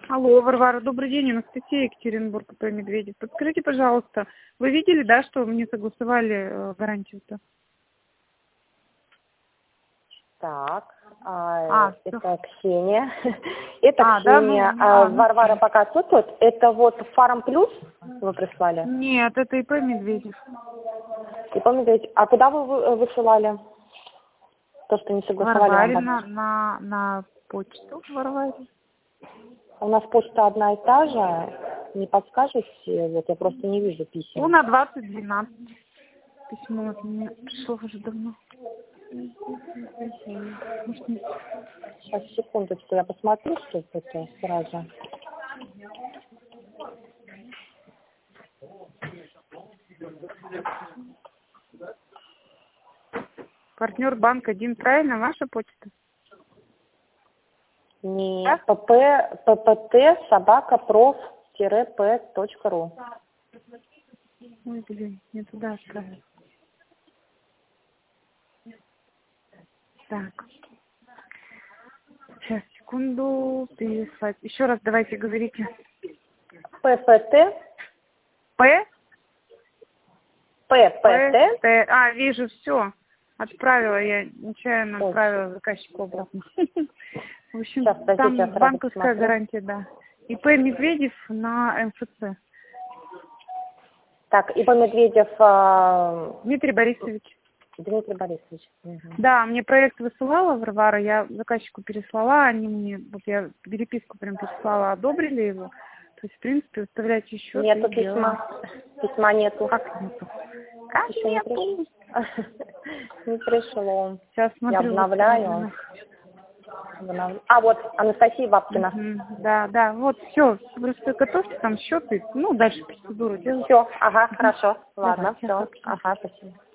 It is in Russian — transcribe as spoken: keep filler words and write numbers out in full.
Алло, Варвара, добрый день, Анастасия, Екатеринбург, П. Медведев. Подскажите, пожалуйста, вы видели, да, что мне согласовали э, гарантию-то? Так, а, А, это всё. Ксения. Это А, да, ну, Ксения. а, А, ну, Варвара пока отсутствует. Это вот Фарм Плюс вы прислали? нет, это И П. Медведев. И помните, а куда вы вы- высылали? То, что не согласовали вам? Варварина на, на почту Варваре. У нас почта одна и та же. Не подскажете? Вот я просто не вижу писем. Ну, на двадцать двенадцать. Письмо от меня пришло уже давно. Может, нет. Сейчас, секундочку, я посмотрю, что это сразу. Партнер банк один, правильно, ваша почта? Не Да? pp ppt собака проф п точка ру. Ой, блин, не туда отправила. Так. Сейчас, секунду, переслать. Еще раз давайте говорите. ппт П? П, ппт. Т. А, вижу, все. Отправила я, нечаянно Ой, отправила заказчику обратно. В общем, сейчас, подождите, я там сразу банковская посмотрю. гарантия, да. И П. Медведев на М Ф Ц. Так, Ипа Медведев а, Дмитрий Борисович. Дмитрий Борисович. Угу. Да, мне проект высылала Варвара, я заказчику переслала, они мне, вот я переписку прям переслала, одобрили его. То есть, в принципе, выставляйте счет. Нету и делаем. письма. Письма нету. Как нету? Как Еще не нету? пришло. Не пришло. Сейчас Я смотрю. обновляю. Обнов- А, вот, Анастасия Бабкина. Мгм. Да, да, вот все, просто готовьте там счет и, ну, дальше процедуру делать. Все, ага, хорошо. Давай, Ладно, сейчас все. вообще. Ага, спасибо.